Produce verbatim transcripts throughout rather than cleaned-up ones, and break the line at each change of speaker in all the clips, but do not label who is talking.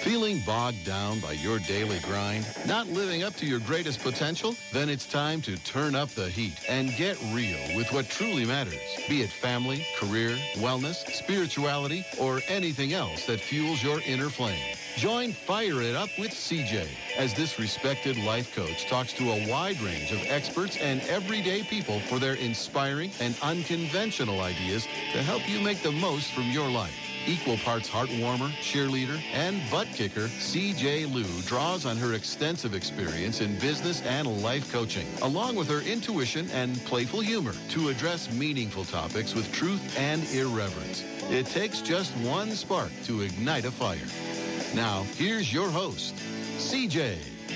Feeling bogged down by your daily grind? Not living up to your greatest potential? Then it's time to turn up the heat and get real with what truly matters. Be it family, career, wellness, spirituality, or anything else that fuels your inner flame. Join Fire It Up with C J as this respected life coach talks to a wide range of experts and everyday people for their inspiring and unconventional ideas to help you make the most from your life. Equal parts heartwarmer, cheerleader, and butt kicker, C J Liu draws on her extensive experience in business and life coaching, along with her intuition and playful humor, to address meaningful topics with truth and irreverence. It takes just one spark to ignite a fire. Now, here's your host, C J.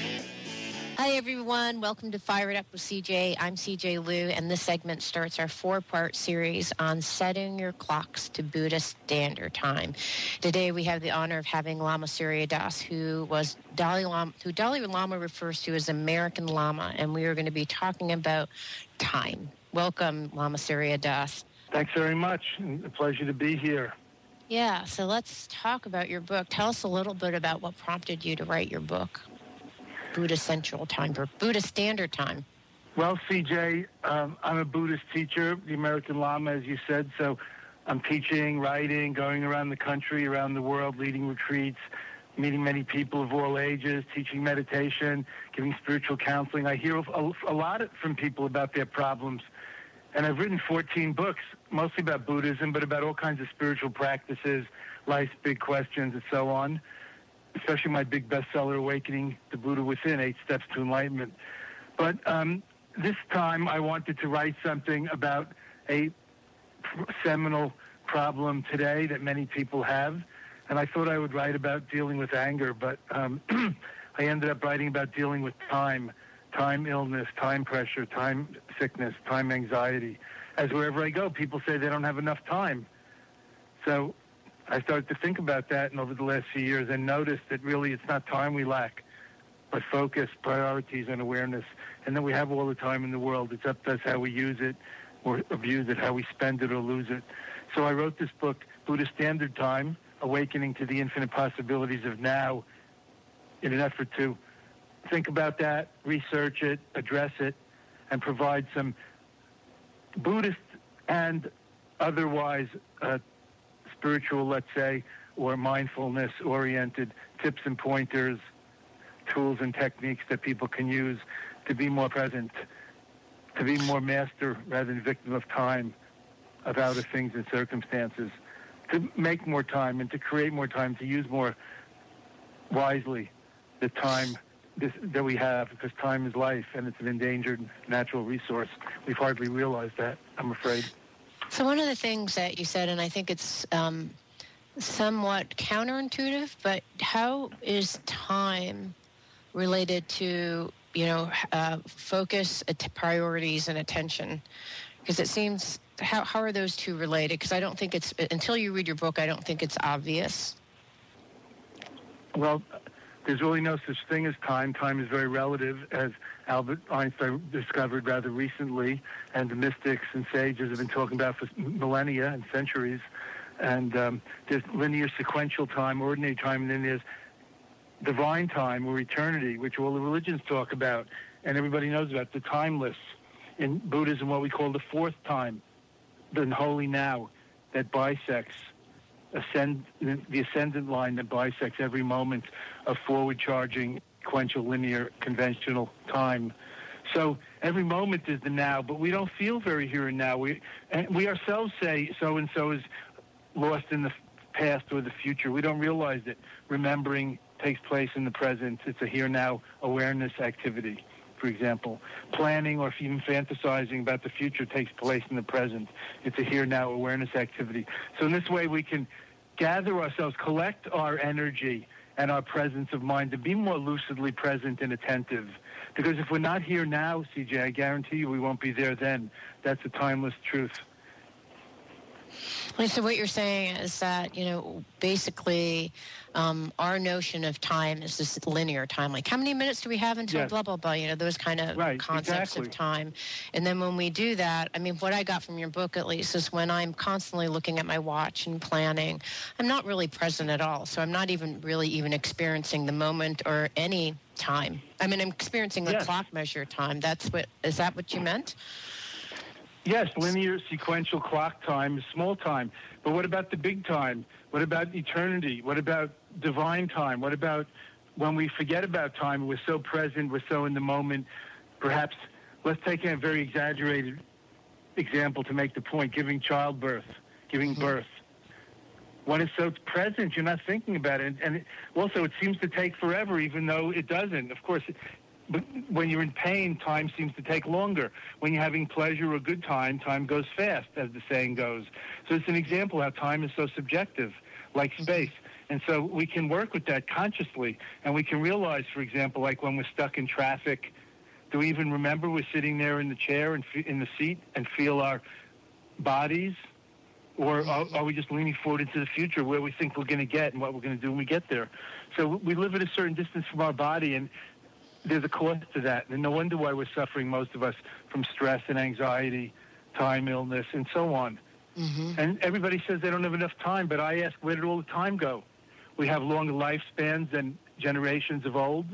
Hi, everyone. Welcome to Fire It Up with C J. I'm C J Liu, and this segment starts our four-part series on setting your clocks to Buddhist Standard Time. Today, we have the honor of having Lama Surya Das, who was Dalai Lama, who Dalai Lama refers to as American Lama, and we are going to be talking about time. Welcome, Lama Surya Das.
Thanks very much. A pleasure to be here.
Yeah, so let's talk about your book. Tell us a little bit about what prompted you to write your book. Buddhist Central Time, or Buddhist Standard Time.
Well, C J, um, I'm a Buddhist teacher, the American Lama, as you said, so I'm teaching, writing, going around the country, around the world, leading retreats, meeting many people of all ages, teaching meditation, giving spiritual counseling. I hear a, a lot from people about their problems, and I've written fourteen books, mostly about Buddhism, but about all kinds of spiritual practices, life's big questions, and so on. Especially my big bestseller, Awakening the Buddha Within, Eight Steps to Enlightenment. But um, this time I wanted to write something about a seminal problem today that many people have. And I thought I would write about dealing with anger, but um, I ended up writing about dealing with time, time illness, time pressure, time sickness, time anxiety. As wherever I go, people say they don't have enough time. So I started to think about that, and over the last few years, and noticed that really it's not time we lack, but focus, priorities, and awareness. And then we have all the time in the world. It's up to us how we use it or abuse it, how we spend it or lose it. So I wrote this book, Buddhist Standard Time, Awakening to the Infinite Possibilities of Now, in an effort to think about that, research it, address it, and provide some Buddhist and otherwise uh, spiritual, let's say, or mindfulness-oriented tips and pointers, tools and techniques that people can use to be more present, to be more master rather than victim of time, of outer things and circumstances, to make more time and to create more time, to use more wisely the time this, that we have, because time is life and it's an endangered natural resource. We've hardly realized that, I'm afraid.
So one of the things that you said, and I think it's um, somewhat counterintuitive, but how is time related to, you know, uh, focus, att- priorities, and attention? Because it seems, how, how are those two related? Because I don't think it's, until you read your book, I don't think it's obvious.
Well, there's really no such thing as time. Time is very relative, as Albert Einstein discovered rather recently, and the mystics and sages have been talking about for millennia and centuries. And um, there's linear sequential time, ordinary time, and then there's divine time or eternity, which all the religions talk about, and everybody knows about, the timeless. In Buddhism, what we call the fourth time, the holy now, that bisects ascend the ascendant line that bisects every moment of forward-charging, sequential, linear, conventional time. So every moment is the now, but we don't feel very here and now. We and we ourselves say so-and-so is lost in the past or the future. We don't realize that remembering takes place in the present. It's a here-now awareness activity, for example. Planning or even fantasizing about the future takes place in the present. It's a here-now awareness activity. So in this way, we can gather ourselves, collect our energy and our presence of mind to be more lucidly present and attentive. Because if we're not here now, C J, I guarantee you we won't be there then. That's a timeless truth.
And so what you're saying is that, you know, basically um, our notion of time is this linear time. Like, how many minutes do we have until
Yes.
blah, blah, blah, you know, those kind of
Right,
concepts
exactly.
of time. And then when we do that, I mean, what I got from your book, at least, is when I'm constantly looking at my watch and planning, I'm not really present at all. So I'm not even really even experiencing the moment or any time. I mean, I'm experiencing the
Yes.
clock measure time. That's what, is that what you meant?
Yes, linear sequential clock time is small time. But what about the big time? What about eternity? What about divine time? What about when we forget about time? We're so present, we're so in the moment. Perhaps, let's take a very exaggerated example to make the point, giving childbirth, giving
Mm-hmm.
birth. When it's so present, you're not thinking about it. And also, it seems to take forever, even though it doesn't. Of course, but when you're in pain, time seems to take longer. When you're having pleasure or good time, time goes fast, as the saying goes. So it's an example how time is so subjective, like space. And so we can work with that consciously, and we can realize, for example, like when we're stuck in traffic, do we even remember we're sitting there in the chair and fe- in the seat and feel our bodies? Or are, are we just leaning forward into the future where we think we're going to get and what we're going to do when we get there? So we live at a certain distance from our body, and there's a cost to that. And no wonder why we're suffering, most of us, from stress and anxiety, time, illness, and so on.
Mm-hmm.
And everybody says they don't have enough time, but I ask, where did all the time go? We have longer lifespans than generations of old.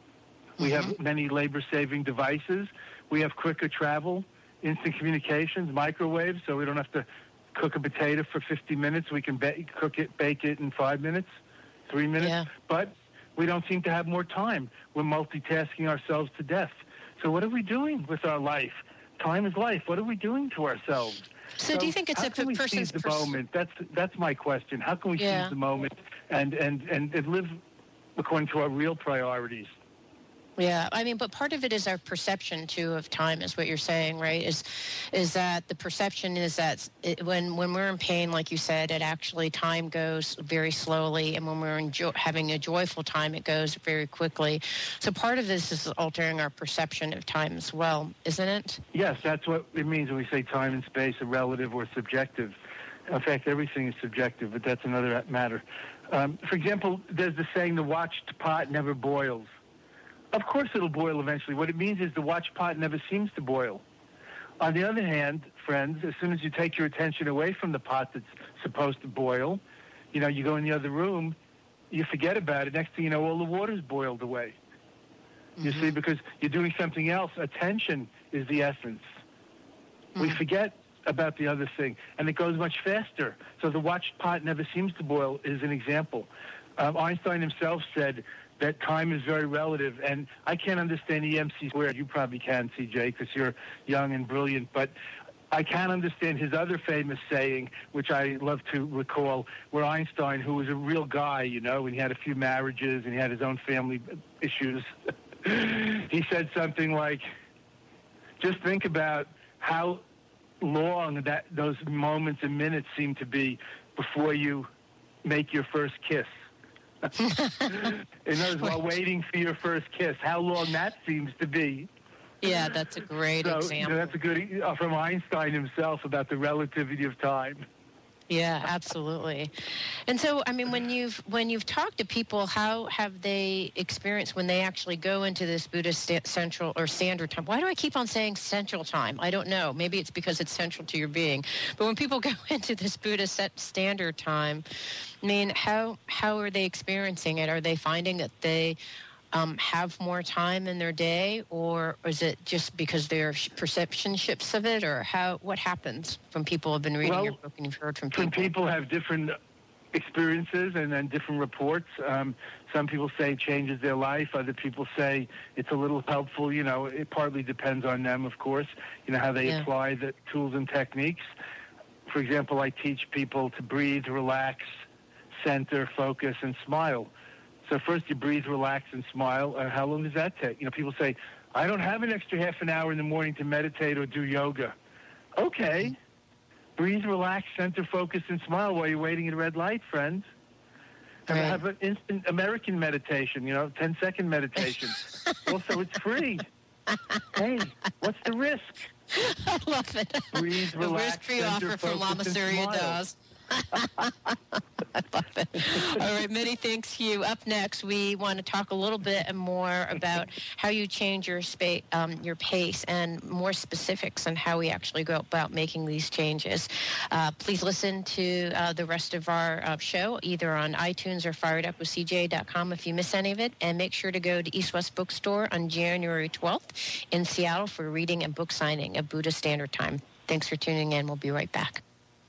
We
Mm-hmm.
have many labor-saving devices. We have quicker travel, instant communications, microwaves, so we don't have to cook a potato for fifty minutes. We can ba- cook it, bake it in five minutes, three minutes.
Yeah.
But we don't seem to have more time. We're multitasking ourselves to death. So what are we doing with our life? Time is life. What are we doing to ourselves?
So, do you think it's
how
a
can we
person's
seize the
pers-
moment? That's that's my question. How can we
Yeah.
seize the moment and, and, and, and live according to our real priorities?
Yeah, I mean, but part of it is our perception too of time, is what you're saying, right? Is is that the perception is that it, when when we're in pain, like you said, it actually time goes very slowly, and when we're enjo- having a joyful time, it goes very quickly. So part of this is altering our perception of time as well, isn't it?
Yes, that's what it means when we say time and space are relative or subjective. In fact, everything is subjective, but that's another matter. Um, for example, there's the saying, the watched pot never boils. Of course it'll boil eventually. What it means is the watch pot never seems to boil. On the other hand, friends, as soon as you take your attention away from the pot that's supposed to boil, you know, you go in the other room, you forget about it. Next thing you know, all the water's boiled away. You
Mm-hmm.
see, because you're doing something else. Attention is the essence. We
Mhm.
forget about the other thing, and it goes much faster. So the watched pot never seems to boil is an example. Um, Einstein himself said that time is very relative, and I can't understand E M C squared. You probably can, C J, because you're young and brilliant, but I can't understand his other famous saying, which I love to recall, where Einstein, who was a real guy, you know, and he had a few marriages and he had his own family issues, he said something like, just think about how long that those moments and minutes seem to be before you make your first kiss. In other words, while waiting for your first kiss, how long that seems to be.
Yeah, that's a great
so,
example.
You know, that's a good uh, from Einstein himself about the relativity of time.
Yeah, absolutely. And so, I mean, when you've when you've talked to people, how have they experienced when they actually go into this Buddhist sta- central or standard time? Why do I keep on saying central time? I don't know. Maybe it's because it's central to your being. But when people go into this Buddhist set standard time, I mean, how how are they experiencing it? Are they finding that they Um, have more time in their day, or is it just because their sh- perception shifts of it, or how? What happens from people who have been reading
Well,
your book and you've heard from
Different
people?
people have different experiences and then different reports. Um, some people say it changes their life. Other people say it's a little helpful. You know, it partly depends on them, of course, you know, how they
Yeah.
apply the tools and techniques. For example, I teach people to breathe, relax, center, focus, and smile. So first you breathe, relax, and smile. Uh, how long does that take? You know, people say, I don't have an extra half an hour in the morning to meditate or do yoga. Okay. Breathe, relax, center, focus, and smile while you're waiting at a red light, friends. And
Right.
have an instant American meditation, you know, ten-second meditation. Also, it's free. Hey, what's the risk?
I love it.
Breathe,
The
relax,
free
center,
offer from
focus,
Lama
and
Surya
smile.
Das. I love it. All right, many thanks to you. Up next, we want to talk a little bit more about how you change your space, um, your pace, and more specifics on how we actually go about making these changes. Uh, please listen to uh, the rest of our uh, show, either on iTunes or fired up with c j dot com if you miss any of it. And make sure to go to East West Bookstore on January twelfth in Seattle for reading and book signing of Buddha Standard Time. Thanks for tuning in. We'll be right back.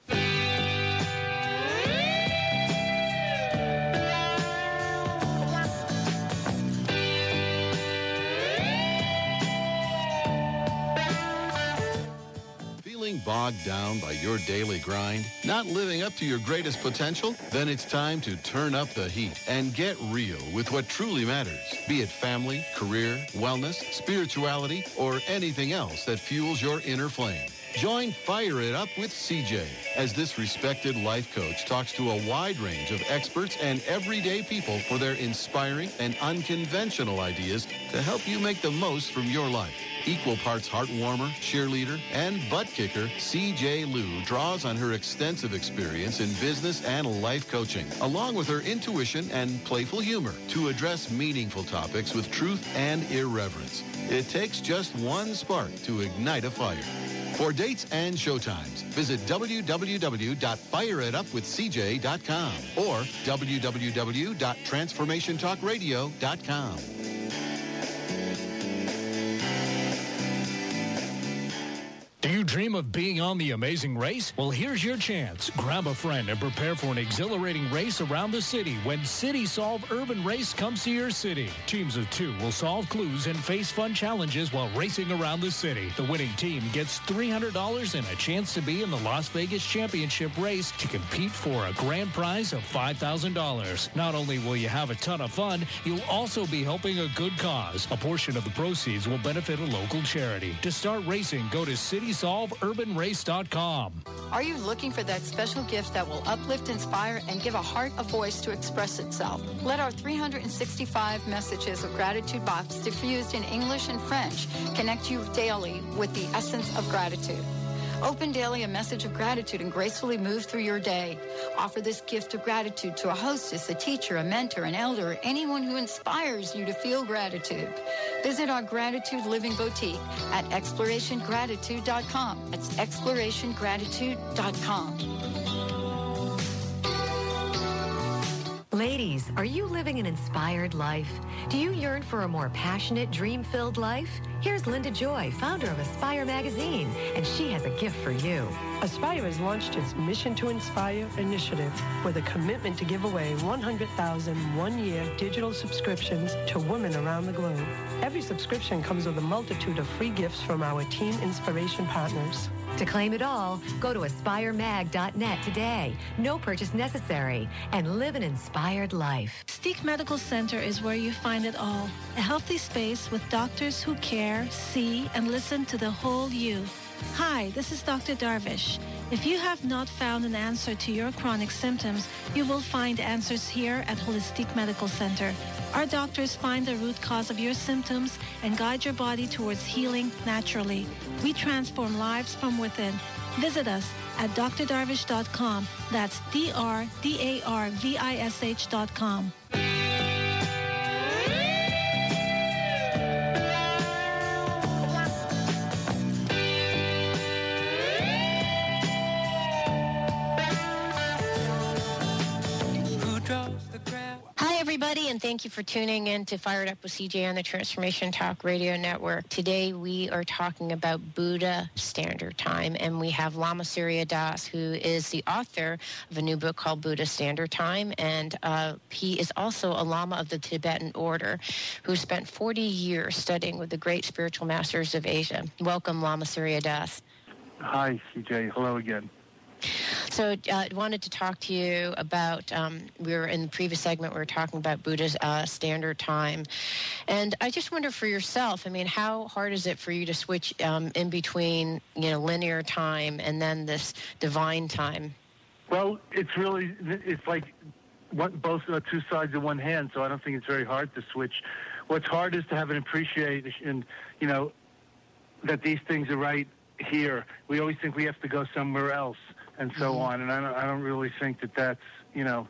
Feeling bogged down by your daily grind? Not living up to your greatest potential? Then it's time to turn up the heat and get real with what truly matters. Be it family, career, wellness, spirituality, or anything else that fuels your inner flame. Join Fire It Up with C J as this respected life coach talks to a wide range of experts and everyday people for their inspiring and unconventional ideas to help you make the most from your life. Equal parts heartwarmer, cheerleader, and butt kicker, C J Liu draws on her extensive experience in business and life coaching, along with her intuition and playful humor, to address meaningful topics with truth and irreverence. It takes just one spark to ignite a fire. For dates and showtimes, visit w w w dot fire it up with c j dot com or w w w dot transformation talk radio dot com.
Do you dream of being on The Amazing Race? Well, here's your chance. Grab a friend and prepare for an exhilarating race around the city when City Solve Urban Race comes to your city. Teams of two will solve clues and face fun challenges while racing around the city. The winning team gets three hundred dollars and a chance to be in the Las Vegas Championship race to compete for a grand prize of five thousand dollars. Not only will you have a ton of fun, you'll also be helping a good cause. A portion of the proceeds will benefit a local charity. To start racing, go to city solve urban race dot com.
Are you looking for that special gift that will uplift, inspire, and give a heart a voice to express itself? Let our three hundred sixty-five messages of gratitude box diffused in English and French connect you daily with the essence of gratitude. Open daily a message of gratitude and gracefully move through your day. Offer this gift of gratitude to a hostess, a teacher, a mentor, an elder, or anyone who inspires you to feel gratitude. Visit our Gratitude Living Boutique at exploration gratitude dot com. That's exploration gratitude dot com.
Ladies, are you living an inspired life? Do you yearn for a more passionate, dream-filled life? Here's Linda Joy, founder of Aspire Magazine, and she has a gift for you.
Aspire has launched its Mission to Inspire initiative with a commitment to give away one hundred thousand one-year digital subscriptions to women around the globe. Every subscription comes with a multitude of free gifts from our Team Inspiration partners.
To claim it all, go to aspire mag dot net today. No purchase necessary. And live an inspired life.
Mystique Medical Center is where you find it all. A healthy space with doctors who care, see, and listen to the whole you. Hi, this is Doctor Darvish. If you have not found an answer to your chronic symptoms, you will find answers here at Holistic Medical Center. Our doctors find the root cause of your symptoms and guide your body towards healing naturally. We transform lives from within. Visit us at d r darvish dot com. That's D R D A R V I S H dot com.
Hi, everybody, and thank you for tuning in to Fired Up with C J on the Transformation Talk Radio Network. Today, we are talking about Buddha Standard Time, and we have Lama Surya Das, who is the author of a new book called Buddha Standard Time, and uh, he is also a Lama of the Tibetan Order, who spent forty years studying with the great spiritual masters of Asia. Welcome, Lama Surya Das.
Hi, C J. Hello again.
So I uh, wanted to talk to you about, um, we were in the previous segment, we were talking about Buddha's uh, standard time. And I just wonder for yourself, I mean, how hard is it for you to switch um, in between, you know, linear time and then this divine time?
Well, it's really, it's like one, both uh, two sides of one hand, so I don't think it's very hard to switch. What's hard is to have an appreciation, you know, that these things are right here. We always think we have to go somewhere else and so mm-hmm. on. And I don't, I don't really think that that's, you know,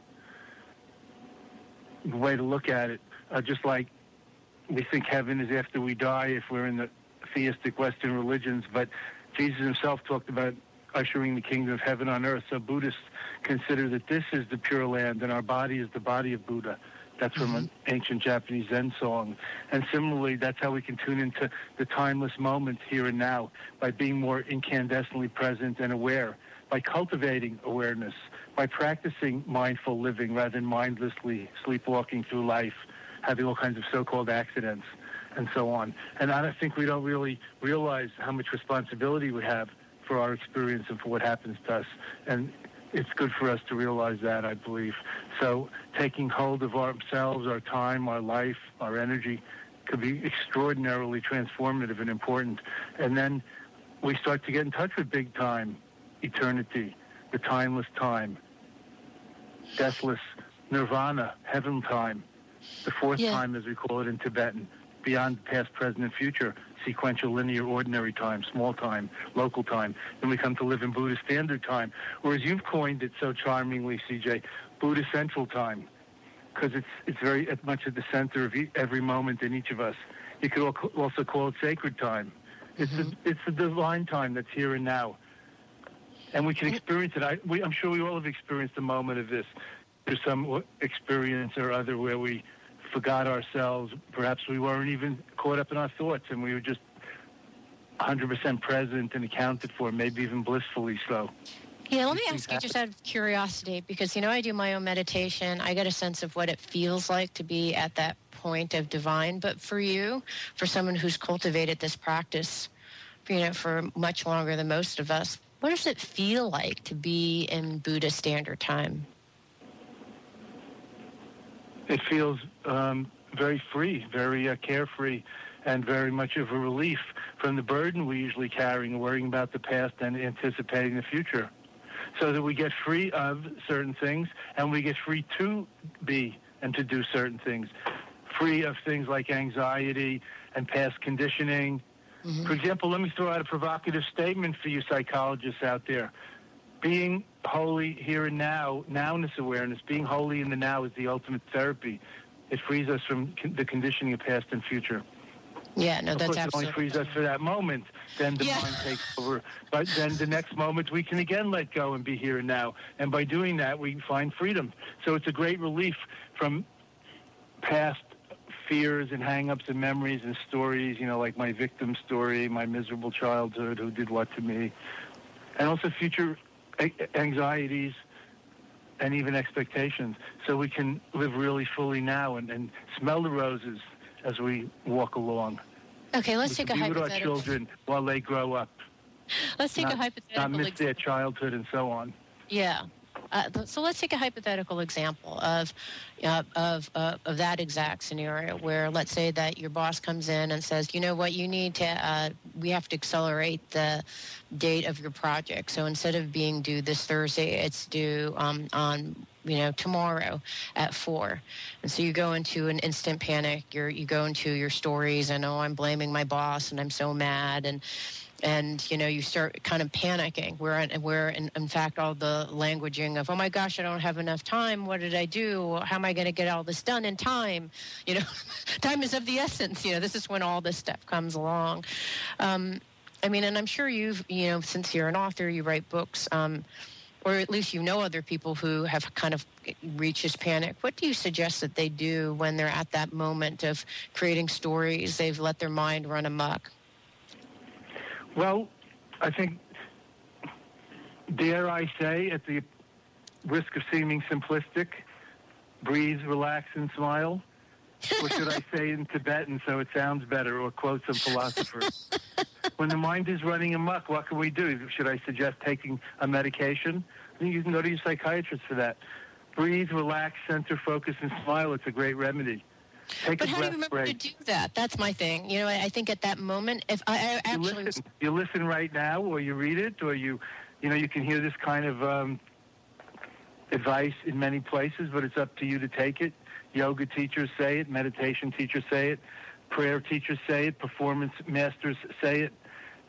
the way to look at it. Uh, just like we think heaven is after we die if we're in the theistic Western religions. But Jesus himself talked about ushering the kingdom of heaven on earth. So Buddhists consider that this is the Pure Land and our body is the body of Buddha. That's from an ancient Japanese Zen song. And similarly, that's how we can tune into the timeless moments here and now, by being more incandescently present and aware, by cultivating awareness, by practicing mindful living rather than mindlessly sleepwalking through life, having all kinds of so-called accidents, and so on. And I think we don't really realize how much responsibility we have for our experience and for what happens to us. And it's good for us to realize that, I believe. So taking hold of ourselves, our time, our life, our energy could be extraordinarily transformative and important. And then we start to get in touch with big time, eternity, the timeless time, deathless nirvana, heaven time, the fourth yeah. time, as we call it in Tibetan, beyond past, present, and future, sequential, linear, ordinary time, small time, local time. Then we come to live in Buddhist standard time, or as you've coined it so charmingly, C J, Buddha central time, because it's it's very much at the center of every moment in each of us. You could also call it sacred time. It's mm-hmm. a, it's the divine time that's here and now, and we can experience it. I, we, I'm sure we all have experienced a moment of this. There's some experience or other where we forgot ourselves. Perhaps we weren't even caught up in our thoughts, and we were just one hundred percent present and accounted for, maybe even blissfully so.
Yeah, let me ask you just out of curiosity, because, you know, I do my own meditation. I get a sense of what it feels like to be at that point of divine. But for you, for someone who's cultivated this practice, you know, for much longer than most of us, what does it feel like to be in Buddha standard time?
It feels um, very free, very uh, carefree, and very much of a relief from the burden we usually carry and worrying about the past and anticipating the future. So that we get free of certain things, and we get free to be and to do certain things. Free of things like anxiety and past conditioning. Mm-hmm. For example, let me throw out a provocative statement for you psychologists out there. Being holy here and now, nowness awareness, being holy in the now is the ultimate therapy. It frees us from con- the conditioning of past and future.
Yeah, no,
of
that's
course,
absolutely.
It only frees us for that moment. Then the
yeah.
mind takes over. But then the next moment we can again let go and be here and now. And by doing that, we find freedom. So it's a great relief from past fears and hang-ups and memories and stories, you know, like my victim story, my miserable childhood, who did what to me. And also future anxieties and even expectations, so we can live really fully now and, and smell the roses as we walk along.
Okay, let's
we
take a
be
hypothetical.
with our children while they grow up.
Let's take
not,
a hypothetical.
Not miss
example.
their childhood and so on.
Yeah. Uh, so let's take a hypothetical example of uh, of uh, of that exact scenario where, let's say that your boss comes in and says, you know what, you need to, uh, we have to accelerate the date of your project. So instead of being due this Thursday, it's due um, on, you know, tomorrow at four. And so you go into an instant panic. You're, you go into your stories and, oh, I'm blaming my boss and I'm so mad. And And, you know, you start kind of panicking. Where, where in, in fact, all the languaging of, oh, my gosh, I don't have enough time. What did I do? How am I going to get all this done in time? You know, time is of the essence. You know, this is when all this stuff comes along. Um, I mean, and I'm sure you've, you know, since you're an author, you write books, um, or at least you know other people who have kind of reached this panic. What do you suggest that they do when they're at that moment of creating stories? They've let their mind run amok.
Well, I think, dare I say, at the risk of seeming simplistic, breathe, relax, and smile. Or should I say in Tibetan so it sounds better, or quote some philosopher? When the mind is running amok, what can we do? Should I suggest taking a medication? I think you can go to your psychiatrist for that. Breathe, relax, center, focus, and smile. It's a great remedy. Take
but
a
how do you remember
break.
to do that? That's my thing. You know, I think at that moment, if I, I actually...
You listen, you listen right now, or you read it, or you, you know, you can hear this kind of um, advice in many places, but it's up to you to take it. Yoga teachers say it, meditation teachers say it, prayer teachers say it, performance masters say it.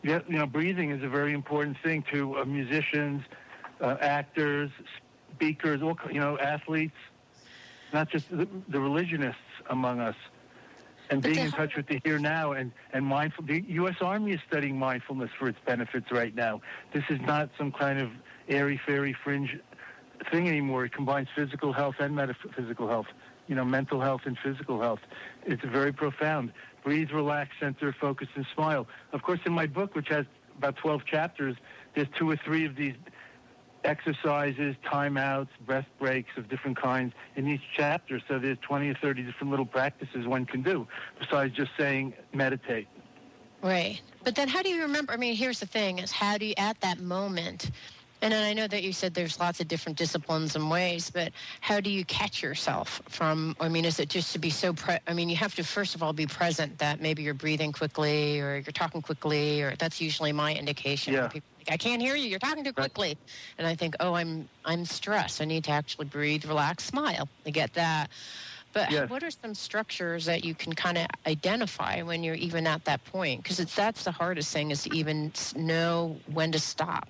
Yeah, you know, breathing is a very important thing to uh, musicians, uh, actors, speakers, all, you know, athletes, not just the, the religionists among us. And
But
being
the
in touch with the here now and, and mindful. The U S Army is studying mindfulness for its benefits right now. This is not some kind of airy-fairy fringe thing anymore. It combines physical health and metaphysical health, you know, mental health and physical health. It's very profound. Breathe, relax, center, focus, and smile. Of course, in my book, which has about twelve chapters, there's two or three of these exercises, timeouts, breath breaks of different kinds in each chapter. So there's twenty or thirty different little practices one can do, besides just saying meditate.
Right. But then how do you remember? I mean, here's the thing, is how do you, at that moment, and I know that you said there's lots of different disciplines and ways, but how do you catch yourself from, I mean, is it just to be so, pre- I mean, you have to first of all be present that maybe you're breathing quickly or you're talking quickly, or that's usually my indication.
Yeah.
People, I can't hear you, you're talking too quickly. And I think, oh, I'm I'm stressed. I need to actually breathe, relax, smile. I get that. But
Yes.
what are some structures that you can kind of identify when you're even at that point? Because it's that's the hardest thing, is to even know when to stop.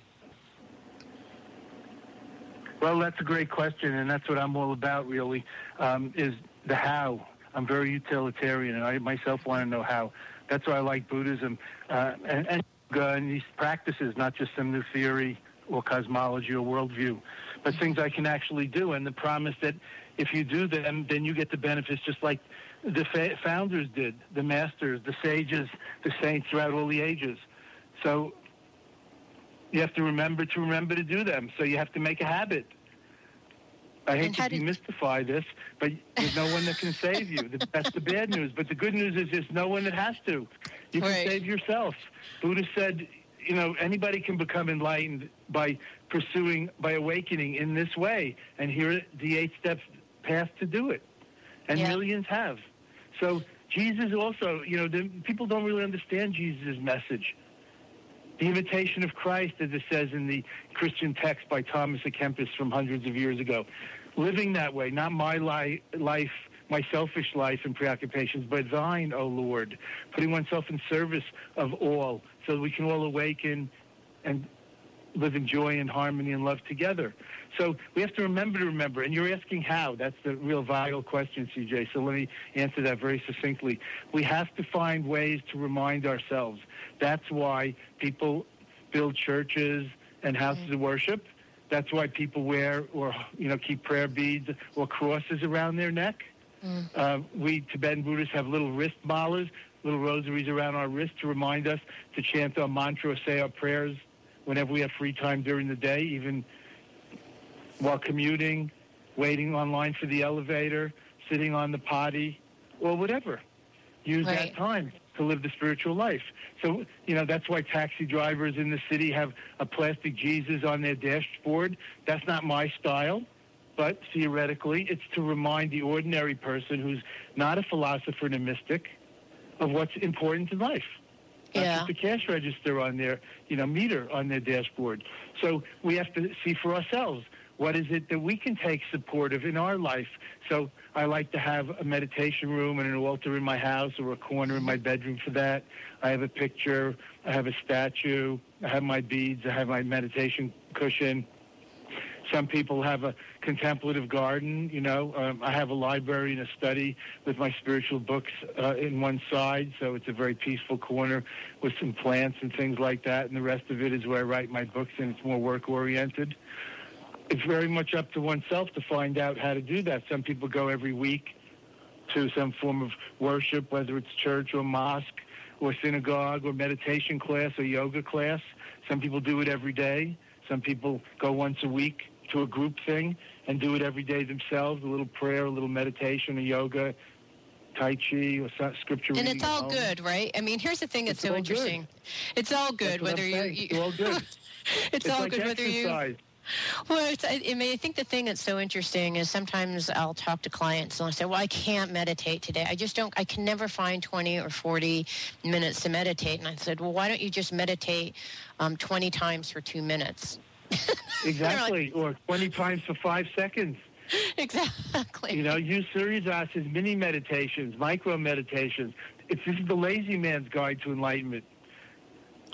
Well, that's a great question, and that's what I'm all about, really, um, is the how. I'm very utilitarian, and I myself want to know how. That's why I like Buddhism uh, and, and, uh, and these practices, not just some new theory or cosmology or worldview, but things I can actually do, and the promise that if you do them, then you get the benefits just like the fa- founders did, the masters, the sages, the saints throughout all the ages. So you have to remember to remember to do them. So you have to make a habit. I hate to demystify this, but there's no one that can save you. That's the bad news. But the good news is there's no one that has to. You can
Right.
save yourself. Buddha said, you know, anybody can become enlightened by pursuing, by awakening in this way. And here are the eight steps path to do it. And
Yeah.
millions have. So Jesus also, you know, the, people don't really understand Jesus' message. The imitation of Christ, as it says in the Christian text by Thomas à Kempis from hundreds of years ago. Living that way, not my li- life, my selfish life and preoccupations, but thine, O Lord. Putting oneself in service of all so that we can all awaken and live in joy and harmony and love together. So we have to remember to remember. And you're asking how. That's the real vital question, C J. So let me answer that very succinctly. We have to find ways to remind ourselves. That's why people build churches and houses mm-hmm. of worship. That's why people wear or, you know, keep prayer beads or crosses around their neck. Mm. Uh, we Tibetan Buddhists have little wrist malas, little rosaries around our wrist to remind us to chant our mantra or say our prayers whenever we have free time during the day, even while commuting, waiting online for the elevator, sitting on the potty, or whatever. Use
right.
that time to live the spiritual life. So, you know, that's why taxi drivers in the city have a plastic Jesus on their dashboard. That's not my style, but theoretically, it's to remind the ordinary person who's not a philosopher and a mystic of what's important in life. Not
yeah.
just a cash register on their, you know, meter on their dashboard. So we have to see for ourselves, what is it that we can take supportive in our life? So I like to have a meditation room and an altar in my house or a corner in my bedroom for that. I have a picture. I have a statue. I have my beads. I have my meditation cushion. Some people have a contemplative garden, you know. Um, I have a library and a study with my spiritual books uh, in one side, so it's a very peaceful corner with some plants and things like that, and the rest of it is where I write my books, and it's more work-oriented. It's very much up to oneself to find out how to do that. Some people go every week to some form of worship, whether it's church or mosque or synagogue or meditation class or yoga class. Some people do it every day. Some people go once a week to a group thing and do it every day themselves, a little prayer, a little meditation, a yoga, Tai Chi, or scripture
reading. And it's all
home.
good, right? I mean, here's the thing that's
it's
so interesting.
Good.
It's all good, whether you, you...
It's all good.
it's,
it's
all
like
good,
exercise.
whether you... Well, it's, I, I mean, I think the thing that's so interesting is sometimes I'll talk to clients and I'll say, well, I can't meditate today. I just don't, I can never find twenty or forty minutes to meditate. And I said, well, why don't you just meditate um, twenty times for two minutes?
Exactly, like, or twenty times for five seconds.
Exactly.
You know, use Surya-Das's mini meditations, micro meditations. It's, this is the lazy man's guide to enlightenment.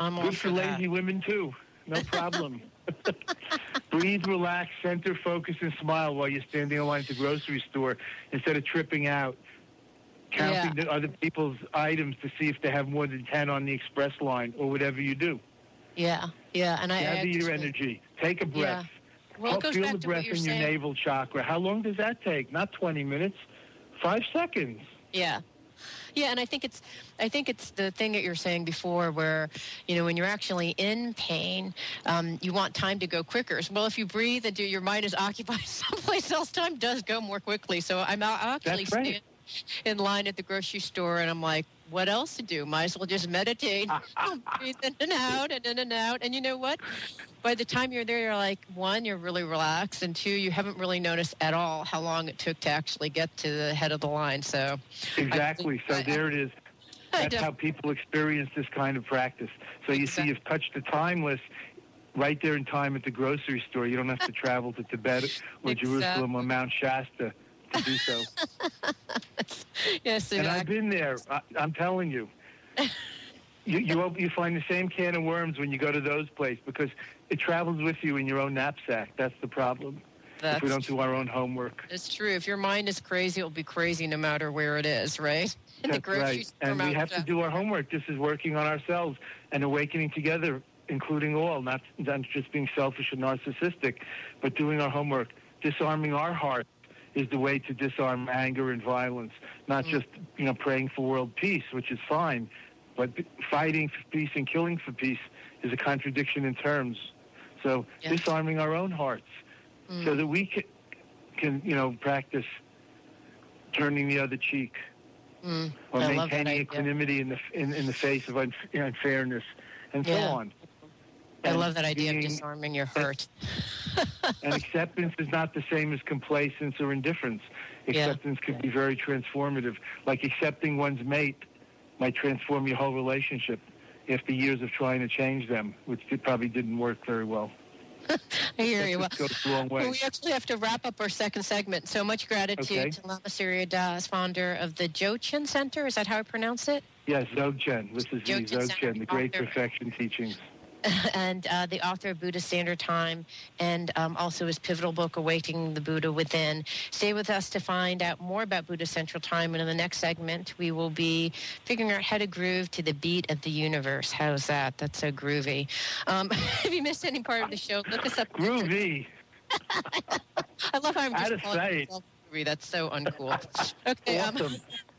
I'm all
Good
for
for
that.
lazy women, too. No problem. Breathe, relax, center, focus, and smile while you're standing in line at the grocery store instead of tripping out, counting
Yeah.
the other people's items to see if they have more than ten on the express line or whatever you do.
Yeah, yeah, and I, I
Gather your
actually-
energy. Take a breath.
Well, it goes
Feel
back
the
to what
breath
you're
in your
saying.
navel chakra. How long does that take? Not twenty minutes. Five seconds.
Yeah. Yeah, and I think it's I think it's the thing that you're saying before where, you know, when you're actually in pain, um, you want time to go quicker. Well, if you breathe and do, your mind is occupied someplace else, time does go more quickly. So I'm out- actually
That's right.
standing in line at the grocery store, and I'm like, what else to do? Might as well just meditate. Breathe in and out and in and out. And you know what? By the time you're there, you're like, one, you're really relaxed, and two, you haven't really noticed at all how long it took to actually get to the head of the line. So
Exactly.
I,
so
I,
there it is.
I
That's
def-
how people experience this kind of practice. So you
Exactly.
see, you've touched the timeless right there in time at the grocery store. You don't have to travel to Tibet or Jerusalem or Mount Shasta to do so.
Yes,
And
I-
I've been there. I, I'm telling you. You, you op- you find the same can of worms when you go to those places because it travels with you in your own knapsack. That's the problem.
That's
if we don't do our own homework.
It's true. If your mind is crazy, it'll be crazy no matter where it is, right? In the
That's
grocery
right.
store,
And we
Mount
have to
Shasta.
do our homework. This is working on ourselves and awakening together, including all, not, not just being selfish and narcissistic, but doing our homework. Disarming our heart is the way to disarm anger and violence, not
Mm.
just, you know, praying for world peace, which is fine, but fighting for peace and killing for peace is a contradiction in terms. So
Yes.
disarming our own hearts
Mm.
so that we can, can, you know, practice turning the other cheek
Mm.
or
I love that
maintaining
idea.
equanimity in the in, in the face of unf- unfairness and
Yeah.
so on.
I
And
love that idea of
being-
disarming your hurt.
And acceptance is not the same as complacence or indifference.
Yeah.
Acceptance could be very transformative. Like accepting one's mate might transform your whole relationship after years of trying to change them, which it probably didn't work very well.
I hear
That
you. Well,
just goes the wrong way.
well, we actually have to wrap up our second segment. So much gratitude
Okay.
to Lama Surya Das, founder of the Dzogchen Center. Is that how I pronounce it?
Yes, Dzogchen. This is the
Dzogchen Center,
Dzogchen, the Great
author.
Perfection Teachings.
and uh, the author of Buddha Standard Time, and um, also his pivotal book, Awakening the Buddha Within. Stay with us to find out more about Buddha Central Time, and in the next segment, we will be figuring out how to groove to the beat of the universe. How's that? That's so groovy. Um, if you missed any part of the show, look us up.
Groovy.
I love how I'm
Out
just
of
calling
sight.
myself groovy. That's so uncool. Okay. Um,
Awesome.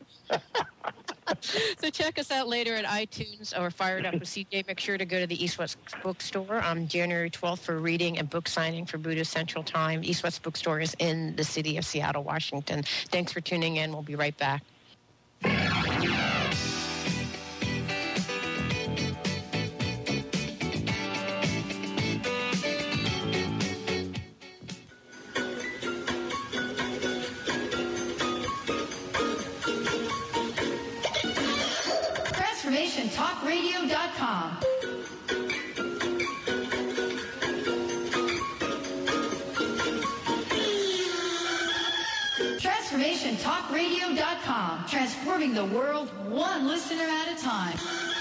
So check us out later at iTunes or Fired Up with C J. Make sure to go to the East West Bookstore on January twelfth for reading and book signing for Buddha Central Time. East West Bookstore is in the city of Seattle, Washington. Thanks for tuning in. We'll be right back.
Transformation Talk Radio dot com. Transformation Talk Radio dot com. Transforming the world one listener at a time.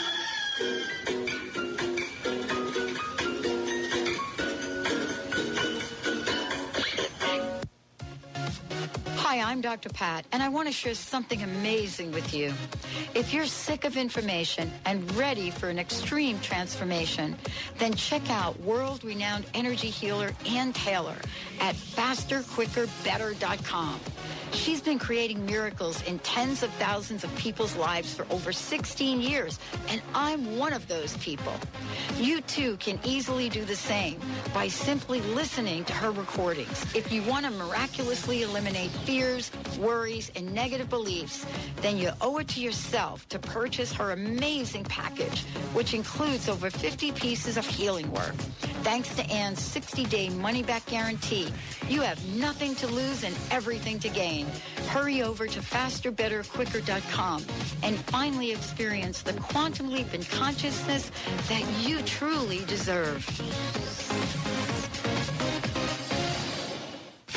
Hi, I'm Doctor Pat, and I want to share something amazing with you. If you're sick of information and ready for an extreme transformation, then check out world-renowned energy healer Ann Taylor at faster quicker better dot com. She's been creating miracles in tens of thousands of people's lives for over sixteen years, and I'm one of those people. You too can easily do the same by simply listening to her recordings. If you want to miraculously eliminate fears, worries, and negative beliefs, then you owe it to yourself to purchase her amazing package, which includes over fifty pieces of healing work. Thanks to Ann's sixty-day money-back guarantee, you have nothing to lose and everything to gain. Hurry over to faster better quicker dot com and finally experience the quantum leap in consciousness that you truly deserve.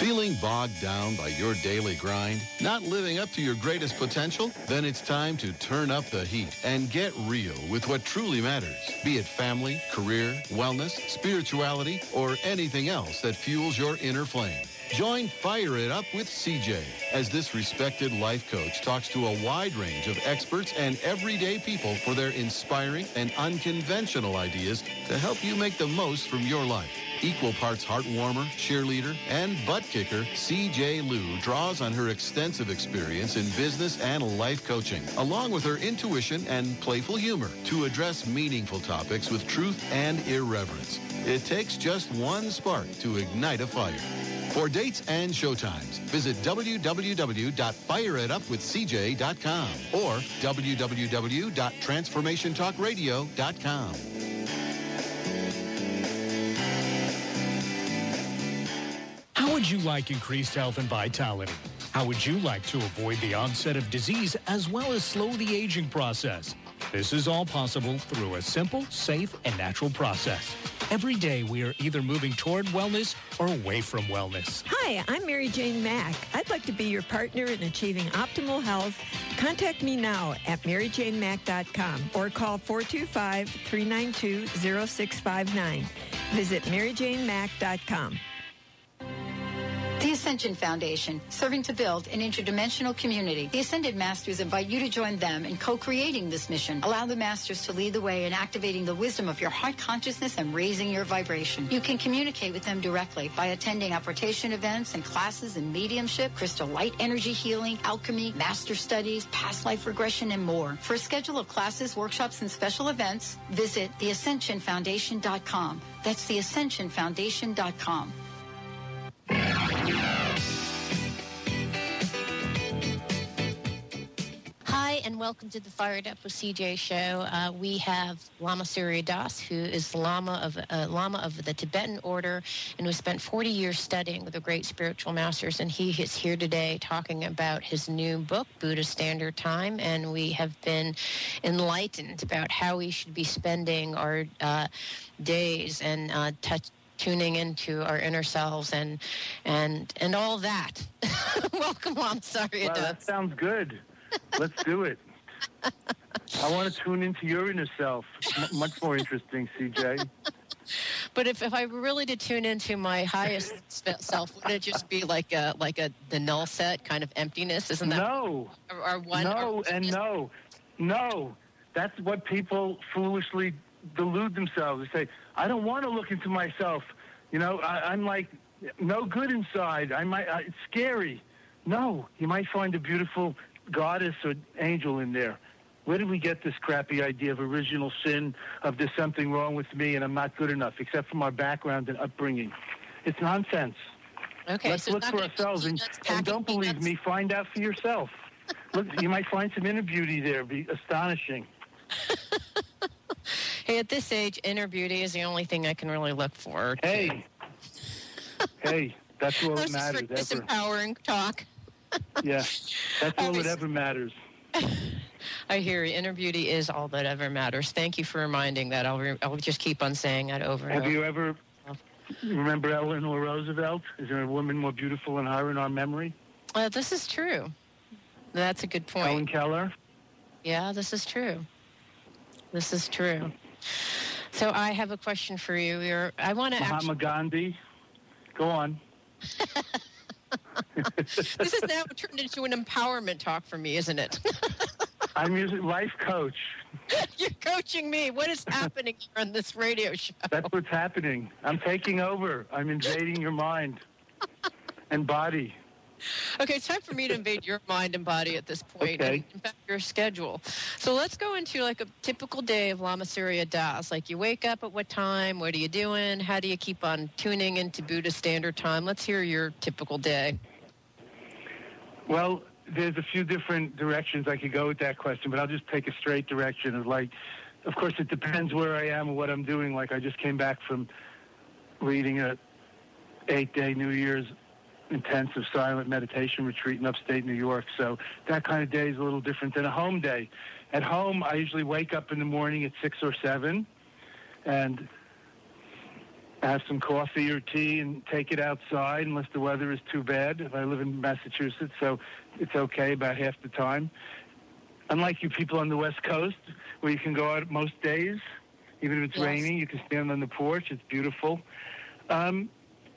Feeling bogged down by your daily grind? Not living up to your greatest potential? Then it's time to turn up the heat and get real with what truly matters. Be it family, career, wellness, spirituality, or anything else that fuels your inner flame. Join Fire It Up with C J as this respected life coach talks to a wide range of experts and everyday people for their inspiring and unconventional ideas to help you make the most from your life. Equal parts heartwarmer, cheerleader, and butt kicker, C J Liu draws on her extensive experience in business and life coaching, along with her intuition and playful humor, to address meaningful topics with truth and irreverence. It takes just one spark to ignite a fire. For dates and showtimes, visit w w w dot fire it up with c j dot com or w w w dot transformation talk radio dot com.
How would you like increased health and vitality? How would you like to avoid the onset of disease as well as slow the aging process? This is all possible through a simple, safe, and natural process. Every day, we are either moving toward wellness or away from wellness.
Hi, I'm Mary Jane Mack. I'd like to be your partner in achieving optimal health. Contact me now at mary jane mack dot com or call four two five, three nine two, zero six five nine. Visit mary jane mack dot com.
The Ascension Foundation, serving to build an interdimensional community. The Ascended Masters invite you to join them in co-creating this mission. Allow the Masters to lead the way in activating the wisdom of your heart consciousness and raising your vibration. You can communicate with them directly by attending apportation events and classes in mediumship, crystal light energy healing, alchemy, master studies, past life regression, and more. For a schedule of classes, workshops, and special events, visit the ascension foundation dot com. That's the ascension foundation dot com.
Hi, and welcome to the Fired Up with C J show. Uh, we have Lama Surya Das, who is the Lama of uh, Lama of the Tibetan order, and who spent forty years studying with the great spiritual masters. And he is here today talking about his new book, Buddha Standard Time. And we have been enlightened about how we should be spending our uh, days and uh, touch. tuning into our inner selves and and and all that. Welcome, Lama Surya Das.
Wow, that sounds good. Let's do it. I want to tune into your inner self. M- much more interesting, C J.
But if, if I were really to tune into my highest self, wouldn't it just be like a like a the null set kind of emptiness? Isn't that
no?
Our, our one,
no,
our,
and no, no. That's what people foolishly delude themselves. They say, "I don't want to look into myself. You know, I, I'm like no good inside. I might. Uh, it's scary." No, you might find a beautiful goddess or angel in there. Where did we get this crappy idea of original sin, of there's something wrong with me and I'm not good enough, except from our background and upbringing? It's nonsense.
Okay,
Let's
so
look for ourselves, and, and don't believe me, find out for yourself. Look, you might find some inner beauty there, be astonishing.
Hey, at this age, inner beauty is the only thing I can really look for.
Hey, hey, that's all that matters ever.
Disempowering talk.
Yeah, that's all that ever matters.
I hear you. Inner beauty is all that ever matters. Thank you for reminding that. I'll re- I'll just keep on saying that over and
Have
over.
you ever remember Eleanor Roosevelt? Is there a woman more beautiful than her in our memory?
Uh, this is true. That's a good point.
Helen Keller?
Yeah, this is true. This is true. So I have a question for you. You're, I want to
Mahatma
actually...
Gandhi? Go on.
This is now turned into an empowerment talk for me, isn't it?
I'm your life coach.
You're coaching me. What is happening here on this radio show?
That's what's happening. I'm taking over. I'm invading your mind and body.
Okay, it's time for me to invade your mind and body at this point,
Okay.
and in fact, your schedule. So let's go into like a typical day of Lama Surya Das. Like, you wake up at what time? What are you doing? How do you keep on tuning into Buddha Standard Time? Let's hear your typical day.
Well, there's a few different directions I could go with that question, but I'll just take a straight direction of like, of course, it depends where I am and what I'm doing. Like, I just came back from leading a eight-day New Year's intensive silent meditation retreat in upstate New York. So that kind of day is a little different than a home day. At home, I usually wake up in the morning at six or seven, and have some coffee or tea and take it outside unless the weather is too bad. I live in Massachusetts, so it's okay about half the time. Unlike you people on the West Coast, where you can go out most days, even if it's
Yes.
raining, you can stand on the porch. It's beautiful. Um,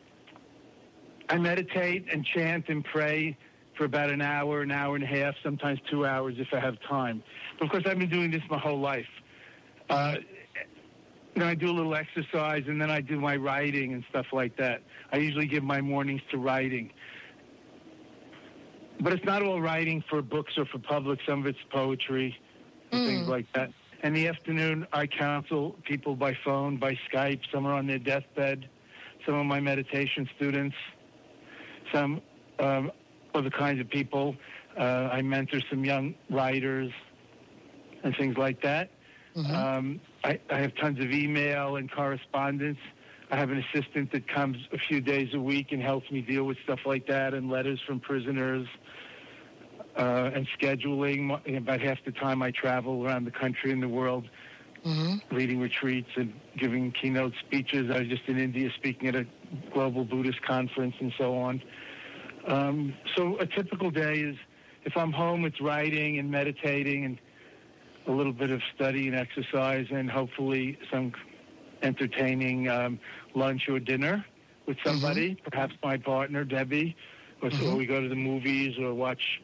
I meditate and chant and pray for about an hour, an hour and a half, sometimes two hours if I have time. But of course, I've been doing this my whole life. Uh, then I do a little exercise, and then I do my writing and stuff like that. I usually give my mornings to writing. But it's not all writing for books or for public. Some of it's poetry and
Mm.
things like that. In the afternoon, I counsel people by phone, by Skype. Some are on their deathbed. Some of my meditation students. Some um, other kinds of people. Uh, I mentor some young writers and things like that.
Mm-hmm.
Um, I, I have tons of email and correspondence. I have an assistant that comes a few days a week and helps me deal with stuff like that and letters from prisoners uh, and scheduling. About half the time I travel around the country and the world,
Mm-hmm.
leading retreats and giving keynote speeches. I was just in India speaking at a global Buddhist conference and so on. Um, so a typical day is, if I'm home, it's writing and meditating and a little bit of study and exercise and hopefully some entertaining um, lunch or dinner with somebody,
Mm-hmm.
perhaps my partner, Debbie, or,
Mm-hmm.
or we go to the movies or watch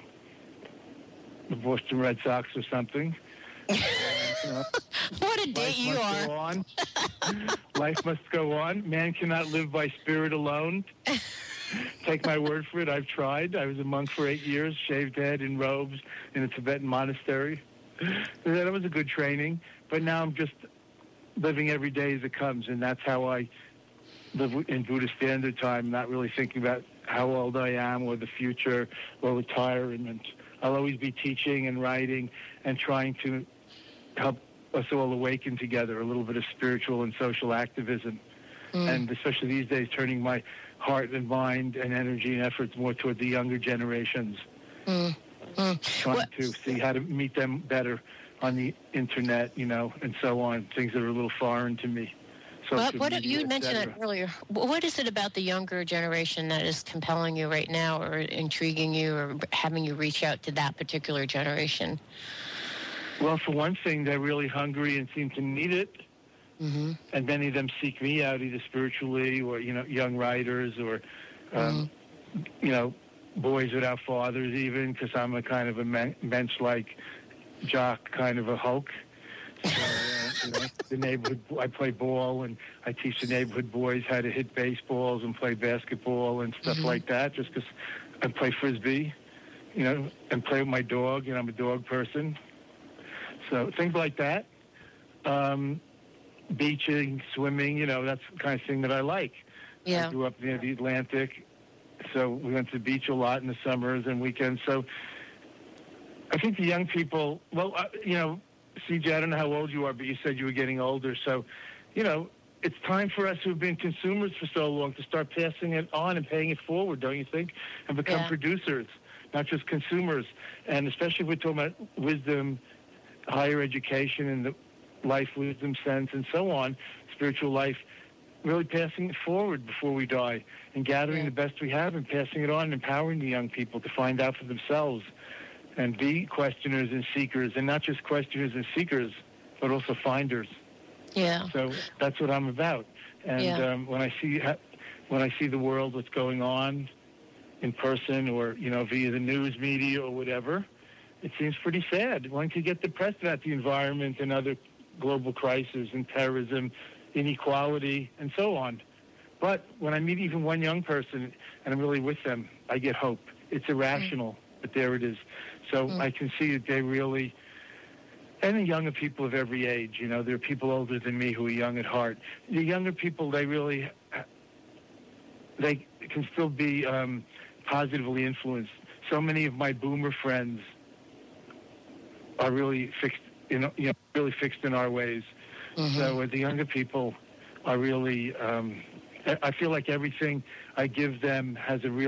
the Boston Red Sox or something. And, you know,
What a
life
date you
must
are.
go on. Life must go on. Man cannot live by spirit alone. Take my word for it. I've tried. I was a monk for eight years, shaved head in robes in a Tibetan monastery. That was a good training. But now I'm just living every day as it comes, and that's how I live in Buddhist Standard Time, not really thinking about how old I am or the future or retirement. I'll always be teaching and writing and trying to help us all awaken together, a little bit of spiritual and social activism.
Mm.
And especially these days, turning my heart and mind and energy and efforts more toward the younger generations,
Mm. Mm.
trying
What-
to see how to meet them better on the internet, you know, and so on, things that are a little foreign to me.
Well,
Social
what
media,
you
et
mentioned that
cetera.
earlier. Wh- What is it about the younger generation that is compelling you right now, or intriguing you, or having you reach out to that particular generation?
Well, for one thing, they're really hungry and seem to need it.
Mm-hmm.
And many of them seek me out either spiritually or, you know, young writers or, um, you know, boys without fathers even, because I'm a kind of a men- bench-like jock, kind of a hulk. So, uh, you know, the neighborhood, I play ball, and I teach the neighborhood boys how to hit baseballs and play basketball and stuff
Mhm.
like that, just because I play Frisbee, you know, and play with my dog, and I'm a dog person. So things like that. Um, beaching, swimming, you know, that's the kind of thing that I like.
Yeah.
I grew up near the Atlantic, so we went to the beach a lot in the summers and weekends. So I think the young people, well, uh, you know, C J, I don't know how old you are, but you said you were getting older. So, you know, it's time for us who've been consumers for so long to start passing it on and paying it forward, don't you think? And become
Yeah.
producers, not just consumers. And especially if we're talking about wisdom, higher education, and the life wisdom sense and so on, spiritual life, really passing it forward before we die and gathering
Yeah.
the best we have and passing it on and empowering the young people to find out for themselves and be questioners and seekers, and not just questioners and seekers, but also finders.
Yeah.
So that's what I'm about. And
Yeah.
um, when I see ha- when I see the world, what's going on in person or, you know, via the news media or whatever, it seems pretty sad. One could get depressed about the environment and other global crises and terrorism, inequality, and so on. But when I meet even one young person and I'm really with them, I get hope. It's irrational, but there it is. So
Mm.
I can see that they really, and the younger people of every age, you know, there are people older than me who are young at heart. The younger people, they really, they can still be um, positively influenced. So many of my boomer friends are really fixed, in, you know, really fixed in our ways.
Mhm.
So uh, the younger people are really, um, I I feel like everything I give them has a real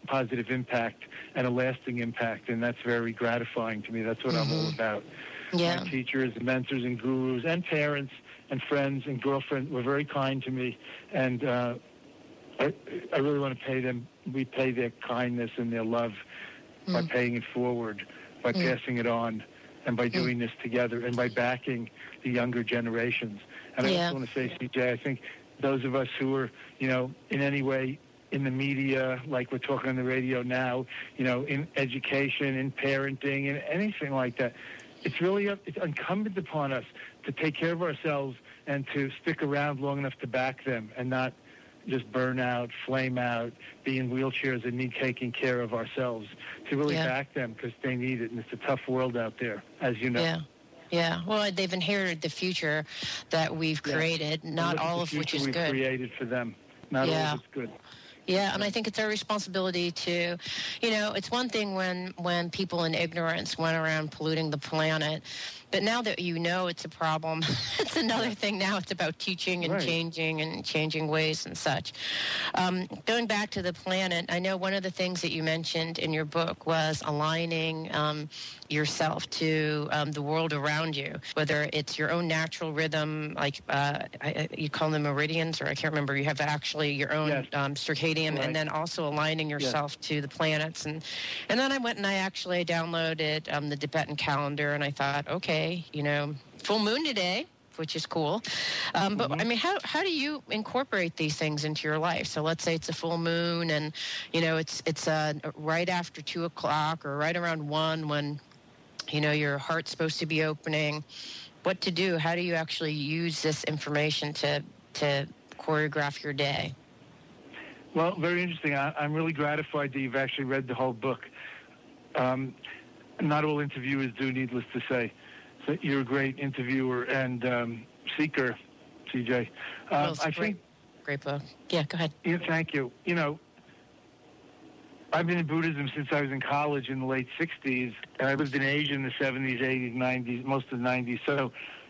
positive impact and a lasting impact, and that's very gratifying to me. That's what mm-hmm. I'm all about.
Yeah.
My teachers, mentors, and gurus, and parents, and friends, and girlfriends were very kind to me, and uh, I, I really want to pay them. We pay their kindness and their love mm. by paying it forward, by mm. passing it on, and by doing mm. this together, and by backing the younger generations. And
yeah.
I also want to say, C J, I think those of us who are, you know, in any way in the media, like we're talking on the radio now, you know, in education, in parenting, and anything like that, it's really up, it's incumbent upon us to take care of ourselves and to stick around long enough to back them and not just burn out, flame out, be in wheelchairs and need taking care of ourselves, to really
yeah.
back them because they need it. And it's a tough world out there, as you know.
Yeah. Yeah. Well, they've inherited the future that we've created, yeah. not all of which is
we've
good.
created for them. Not
yeah.
all of it's good.
Yeah, and I think it's our responsibility to, you know, it's one thing when, when people in ignorance went around polluting the planet, but now that you know it's a problem, it's another thing. Now it's about teaching and
right.
changing and changing ways and such. Um, going back to the planet, I know one of the things that you mentioned in your book was aligning um, yourself to um, the world around you, whether it's your own natural rhythm, like uh, I, you call them meridians, or I can't remember. You have actually your own
yes.
um, circadian,
right.
and then also aligning yourself yes. to the planets. And and then I went and I actually downloaded um, the Tibetan calendar, and I thought, okay, you know, full moon today, which is cool. Um, but,
mm-hmm.
I mean, how how do you incorporate these things into your life? So let's say it's a full moon and, you know, it's it's uh, right after two o'clock or right around one when, you know, your heart's supposed to be opening. What to do? How do you actually use this information to to choreograph your day?
Well, very interesting. I, I'm really gratified that you've actually read the whole book. Um, not all interviewers do, needless to say. So you're a great interviewer and um, seeker, C J. Um,
well,
I
great,
think.
Great book. Yeah, go ahead.
Yeah, thank you. You know, I've been in Buddhism since I was in college in the late sixties, and I lived in Asia in the seventies, eighties, nineties, most of the nineties. So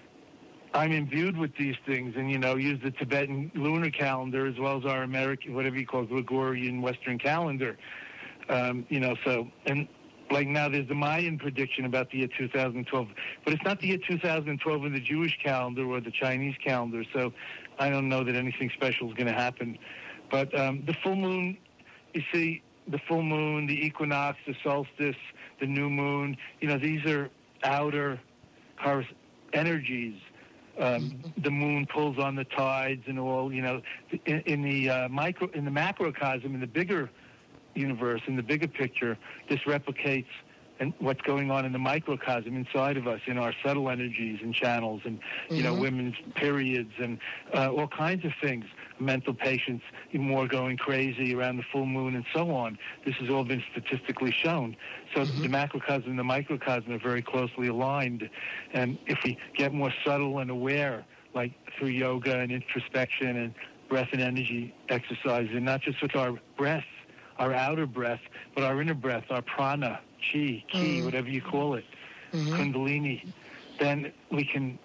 I'm imbued with these things, and, you know, use the Tibetan lunar calendar as well as our American, whatever you call it, Gregorian Western calendar. Um, you know, so, and like now there's the Mayan prediction about the year two thousand twelve, but it's not the year two thousand twelve in the Jewish calendar or the Chinese calendar, so I don't know that anything special is going to happen. But um, the full moon, you see, the full moon, the equinox, the solstice, the new moon, you know, these are outer energies. Um, the moon pulls on the tides and all, you know, in, in the uh, micro, in the macrocosm, in the bigger universe, in the bigger picture, this replicates and what's going on in the microcosm inside of us, in our subtle energies and channels, and you mm-hmm. know, women's periods and uh, all kinds of things. Mental patients more going crazy around the full moon and so on. This has all been statistically shown. So mm-hmm. the macrocosm and the microcosm are very closely aligned. And if we get more subtle and aware, like through yoga and introspection and breath and energy exercises, and not just with our breath, our outer breath, but our inner breath, our prana, chi, ki, mm-hmm. whatever you call it, mm-hmm. kundalini, then we can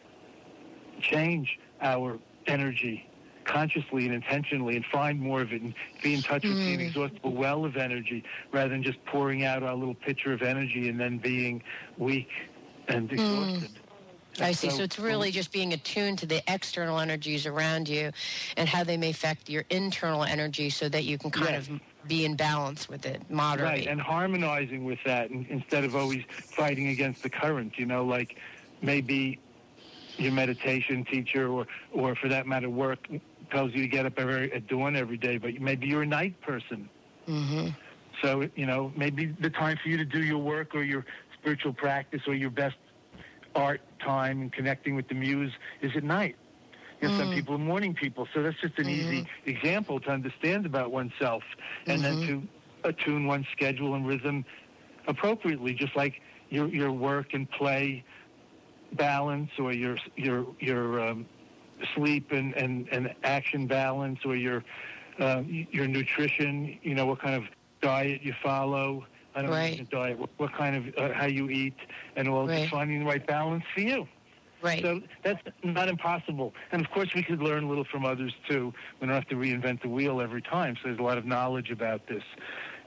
change our energy consciously and intentionally and find more of it and be in touch mm. with the inexhaustible well of energy rather than just pouring out our little pitcher of energy and then being weak and exhausted.
Mm. I see. So, so it's really just being attuned to the external energies around you and how they may affect your internal energy so that you can kind
yes.
of be in balance with it, moderate.
Right, and harmonizing with that and, instead of always fighting against the current, you know, like maybe your meditation teacher or, or for that matter, work tells you to get up every, at dawn every day, but maybe you're a night person.
Mm-hmm.
So, you know, maybe the time for you to do your work or your spiritual practice or your best art time and connecting with the muse is at night. You know, mm. some people are morning people, so that's just an mm-hmm. easy example to understand about oneself and mm-hmm. then to attune one's schedule and rhythm appropriately, just like your your work and play balance or your your your um, sleep and, and, and action balance or your uh, your nutrition, you know, what kind of diet you follow. I don't
right.
know what diet, what, what kind of, uh, how you eat and all,
right.
just finding the right balance for you.
Right.
So that's not impossible. And, of course, we could learn a little from others, too. We don't have to reinvent the wheel every time, so there's a lot of knowledge about this.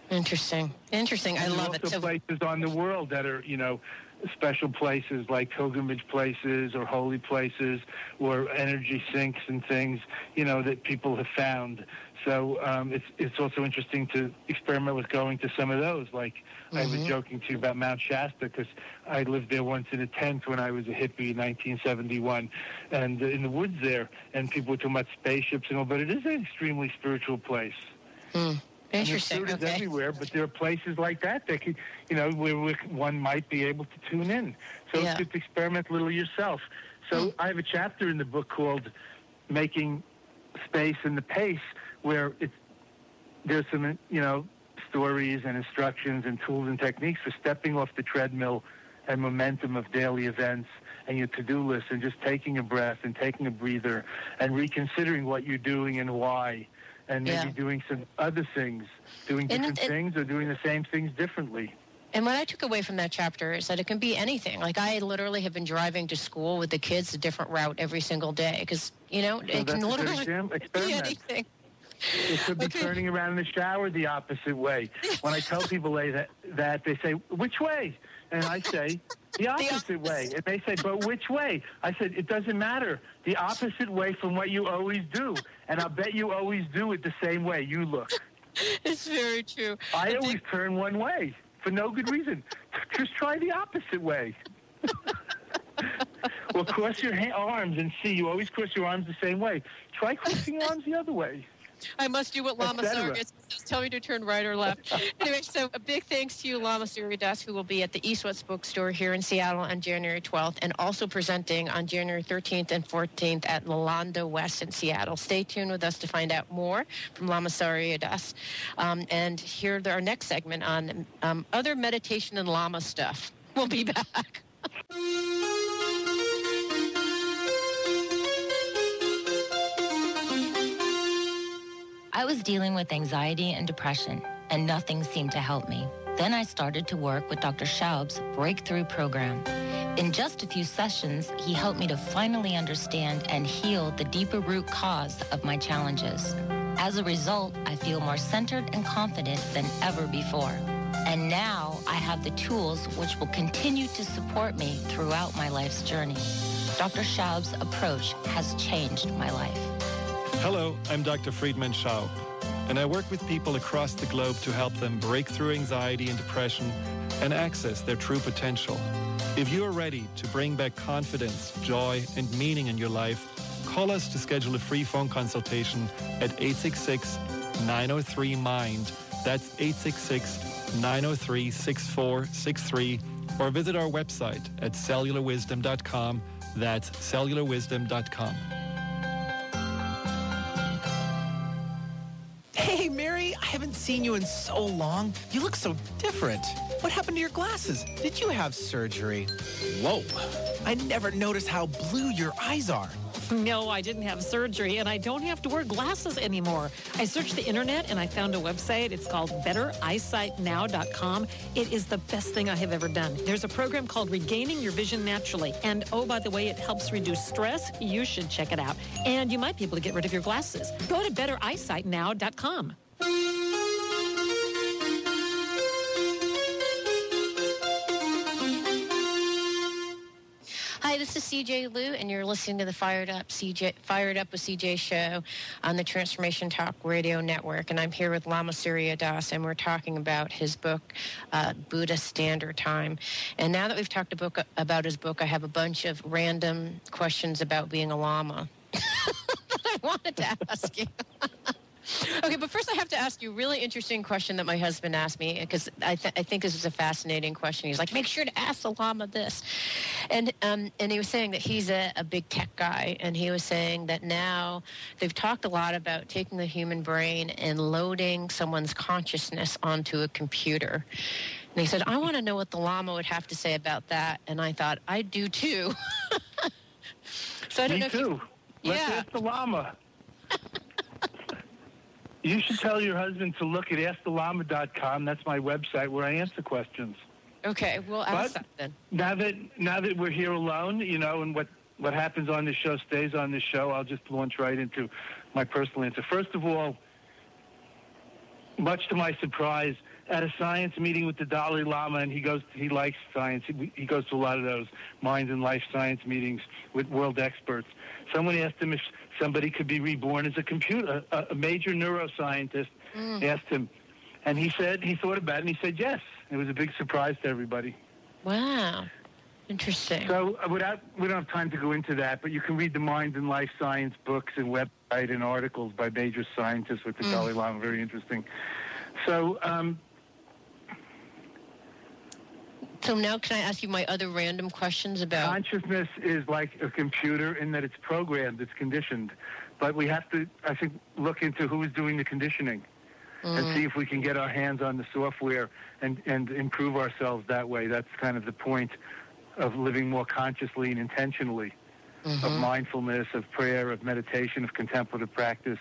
Interesting. Interesting. I
And
love
there's
it.
also
So,
places on the world that are, you know, special places like pilgrimage places or holy places or energy sinks and things, you know, that people have found. So um, it's it's also interesting to experiment with going to some of those. Like mm-hmm. I was joking to you about Mount Shasta because I lived there once in a tent when I was a hippie in nineteen seventy-one, and uh, in the woods there, and people were talking about spaceships and all, but it is an extremely spiritual place.
Mm. Interesting.
And there's
okay.
everywhere, but there are places like that that could, you know, where one might be able to tune in. So
yeah.
it's good to experiment a little yourself. So mm. I have a chapter in the book called "Making Space in the Pace," where it's there's some, you know, stories and instructions and tools and techniques for stepping off the treadmill and momentum of daily events and your to-do list, and just taking a breath and taking a breather and reconsidering what you're doing and why. And maybe
yeah.
doing some other things, doing different
and, and,
things or doing the same things differently.
And what I took away from that chapter is that it can be anything. Like I literally have been driving to school with the kids a different route every single day because, you know,
So
it can literally be anything.
It could be okay. turning around in the shower the opposite way. When I tell people that, that they say, which way? And I say, the opposite, the opposite way. And they say, but which way? I said, it doesn't matter. The opposite way from what you always do. And I'll bet you always do it the same way you look.
It's very true.
I, I always think... turn one way for no good reason. Just try the opposite way. Well, cross your ha- arms and see. You always cross your arms the same way. Try crossing your arms the other way.
I must do what Lama Surya says. Tell me to turn right or left. Anyway, so a big thanks to you, Lama Surya Das, who will be at the East West Bookstore here in Seattle on January twelfth and also presenting on January thirteenth and fourteenth at Lalanda West in Seattle. Stay tuned with us to find out more from Lama Surya Das. Um, and here our next segment on um, other meditation and Lama stuff. We'll be back.
I was dealing with anxiety and depression, and nothing seemed to help me. Then I started to work with Doctor Schaub's Breakthrough Program. In just a few sessions, he helped me to finally understand and heal the deeper root cause of my challenges. As a result, I feel more centered and confident than ever before. And now I have the tools which will continue to support me throughout my life's journey. Doctor Schaub's approach has changed my life.
Hello, I'm Doctor Friedman Schaub, and I work with people across the globe to help them break through anxiety and depression and access their true potential. If you are ready to bring back confidence, joy, and meaning in your life, call us to schedule a free phone consultation at eight six six, nine oh three, MIND. That's eight six six, nine oh three, six four six three, or visit our website at cellular wisdom dot com. That's cellular wisdom dot com.
Hey, Mary, I haven't seen you in so long. You look so different. What happened to your glasses? Did you have surgery? Whoa. I never noticed how blue your eyes are.
No, I didn't have surgery, and I don't have to wear glasses anymore. I searched the internet, and I found a website. It's called better eyesight now dot com. It is the best thing I have ever done. There's a program called Regaining Your Vision Naturally. And, oh, by the way, it helps reduce stress. You should check it out. And you might be able to get rid of your glasses. Go to better eyesight now dot com.
Hi, this is C J Liu, and you're listening to the Fired Up C J Fired Up with C J show on the Transformation Talk Radio Network. And I'm here with Lama Surya Das, and we're talking about his book, uh, Buddha Standard Time. And now that we've talked a book, about his book, I have a bunch of random questions about being a Lama that I wanted to ask you. Okay, but first I have to ask you a really interesting question that my husband asked me, because I, th- I think this is a fascinating question. He's like, make sure to ask the Lama this. And um, and he was saying that he's a, a big tech guy, and he was saying that now they've talked a lot about taking the human brain and loading someone's consciousness onto a computer. And he said, I want to know what the Lama would have to say about that. And I thought, I do too. So I don't
Me
know
too.
If you,
Let's
yeah.
ask the Lama. You should tell your husband to look at ask the llama dot com. That's my website where I answer questions.
Okay, we'll ask that then.
Now that now that we're here alone, you know, and what, what happens on this show stays on this show, I'll just launch right into my personal answer. First of all, much to my surprise, at a science meeting with the Dalai Lama, and he goes, he likes science. He, he goes to a lot of those mind and life science meetings with world experts. Someone asked him if somebody could be reborn as a computer. A, a major neuroscientist mm. asked him, and he said, he thought about it, and he said yes. It was a big surprise to everybody.
Wow. Interesting.
So uh, without, we don't have time to go into that, but you can read the mind and life science books and website and articles by major scientists with the mm. Dalai Lama. Very interesting. So, um,
so now can I ask you my other random questions about...
Consciousness is like a computer in that it's programmed, it's conditioned. But we have to, I think, look into who is doing the conditioning mm. and see if we can get our hands on the software and, and improve ourselves that way. That's kind of the point of living more consciously and intentionally, mm-hmm. of mindfulness, of prayer, of meditation, of contemplative practice,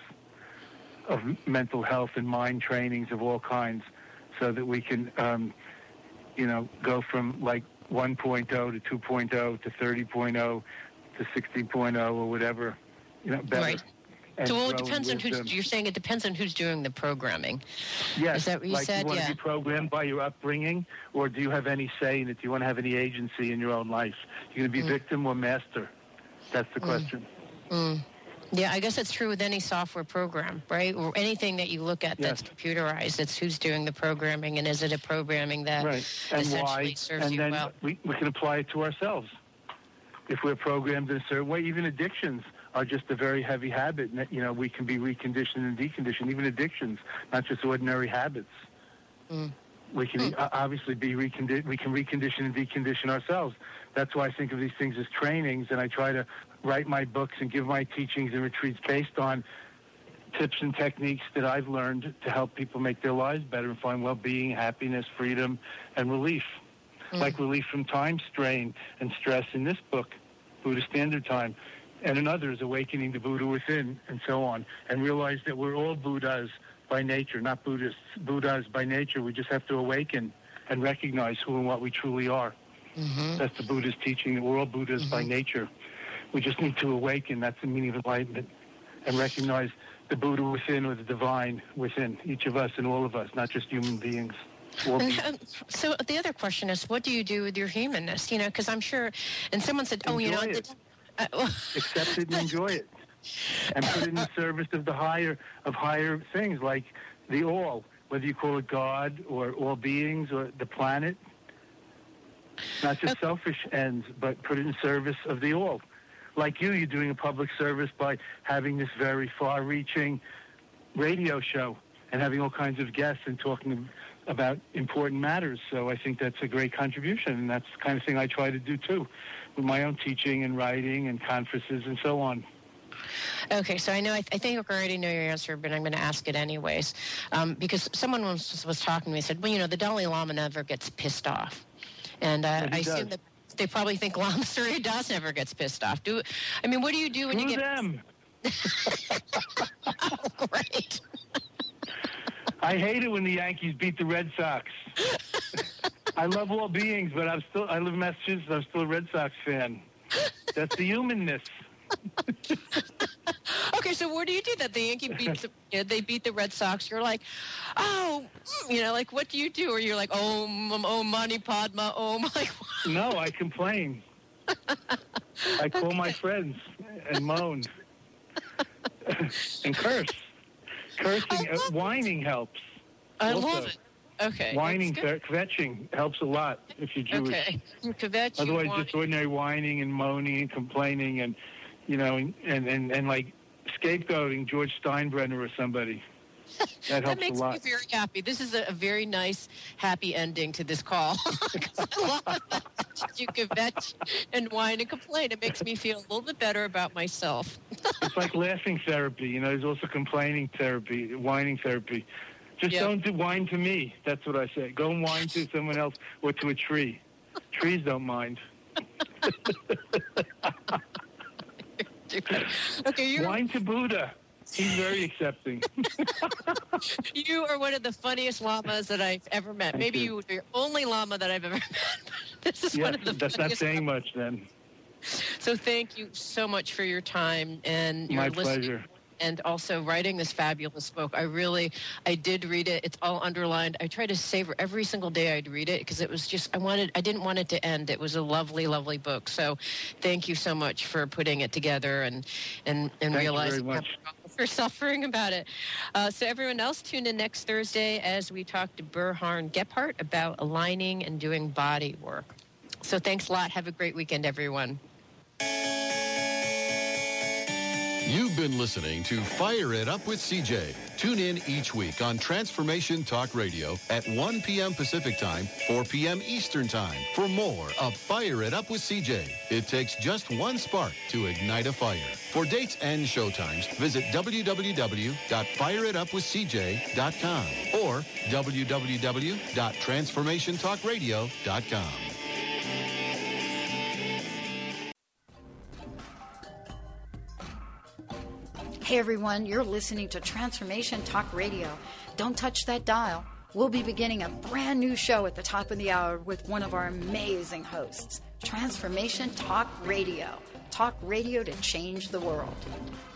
of mental health and mind trainings of all kinds, so that we can, um, you know, go from like one point oh to two point oh to thirty point oh to sixty point oh or whatever, you know, better.
Right. So well, it depends on who's, you're saying it depends on who's doing the programming.
Yes.
Is that what you
like
said?
You want
yeah.
to be programmed by your upbringing, or do you have any say in it? Do you want to have any agency in your own life? You're going to be mm. victim or master? That's the mm. question.
Mm. Yeah, I guess it's true with any software program, right? Or anything that you look at
yes.
that's computerized. It's who's doing the programming, and is it a programming that
right. and
essentially
why?
serves
and
you
then
well?
We, we can apply it to ourselves. If we're programmed in a certain way, even addictions are just a very heavy habit. You know, we can be reconditioned and deconditioned, even addictions, not just ordinary habits. Mm. We can mm. obviously be recondi- we can recondition and decondition ourselves. That's why I think of these things as trainings, and I try to write my books and give my teachings and retreats based on tips and techniques that I've learned to help people make their lives better and find well-being, happiness, freedom, and relief. Mm. Like relief from time strain and stress in this book, Buddha Standard Time, and in others, Awakening the Buddha Within, and so on, and realize that we're all Buddhas by nature, not Buddhists. Buddhas by nature. We just have to awaken and recognize who and what we truly are. Mm-hmm. That's the Buddha's teaching, that we're all Buddhas mm-hmm. by nature. We just need to awaken. That's the meaning of enlightenment, and recognize the Buddha within, or the divine within each of us and all of us, not just human beings.
And, um, so the other question is, what do you do with your humanness? You know, because I'm sure, and someone said, oh,
enjoy
you know,
it.
The, uh, well,
accept it and enjoy it, and put it in the service of the higher of higher things, like the all, whether you call it God or all beings or the planet. Not just okay. selfish ends, but put it in service of the all. Like you, you're doing a public service by having this very far-reaching radio show and having all kinds of guests and talking about important matters. So I think that's a great contribution, and that's the kind of thing I try to do too, with my own teaching and writing and conferences and so on.
Okay, so I know, I, th- I think I already know your answer, but I'm going to ask it anyways, um, because someone was, was talking to me and said, well, you know, the Dalai Lama never gets pissed off. And uh, I assume that they probably think Lama Surya Das never gets pissed off. Do I mean, what do you do when
Screw
you get...
them.
Oh, great.
I hate it when the Yankees beat the Red Sox. I love all beings, but I'm still, I live in Massachusetts, I'm still a Red Sox fan. That's the humanness.
Okay, so where do you do that? The Yankee beats, you know, they beat the Red Sox. You're like, oh, you know, like, what do you do? Or you're like, oh, oh, Mani Padma, oh, my.
No, I complain. I call okay. my friends and moan and curse. Cursing, uh, whining helps.
I
also.
love it. Okay.
Whining, kvetching helps a lot if you're Jewish.
Okay. Kvetching,
Otherwise,
whining.
just ordinary whining and moaning and complaining and, you know, and, and, and, and like scapegoating George Steinbrenner or somebody. That helps
that makes
a lot.
me very happy. This is a, a very nice, happy ending to this call. I love that. You kvetch and whine and complain. It makes me feel a little bit better about myself.
It's like laughing therapy. You know, there's also complaining therapy, whining therapy. Just yep. don't do whine to me. That's what I say. Go and whine to someone else or to a tree. Trees don't mind.
Okay, you're...
Whine to Buddha. He's very accepting.
You are one of the funniest lamas that I've ever met.
Thank
Maybe
you.
you are the only lama that I've ever met. This is
yes,
one of the
that's not saying
lamas.
much then.
So thank you so much for your time and your
My
listening.
pleasure.
and also writing this fabulous book. I really, I did read it. It's all underlined. I try to savor every single day I'd read it because it was just, I wanted, I didn't want it to end. It was a lovely, lovely book. So thank you so much for putting it together and, and, and realizing for suffering about it. Uh, so everyone else, tune in next Thursday as we talk to Berharn Gephardt about aligning and doing body work. So thanks a lot. Have a great weekend, everyone.
You've been listening to Fire It Up with C J. Tune in each week on Transformation Talk Radio at one p.m. Pacific Time, four p.m. Eastern Time for more of Fire It Up with C J. It takes just one spark to ignite a fire. For dates and showtimes, visit w w w dot fire it up with c j dot com or w w w dot transformation talk radio dot com.
Hey everyone, you're listening to Transformation Talk Radio. Don't touch that dial. We'll be beginning a brand new show at the top of the hour with one of our amazing hosts. Transformation Talk Radio. Talk radio to change the world.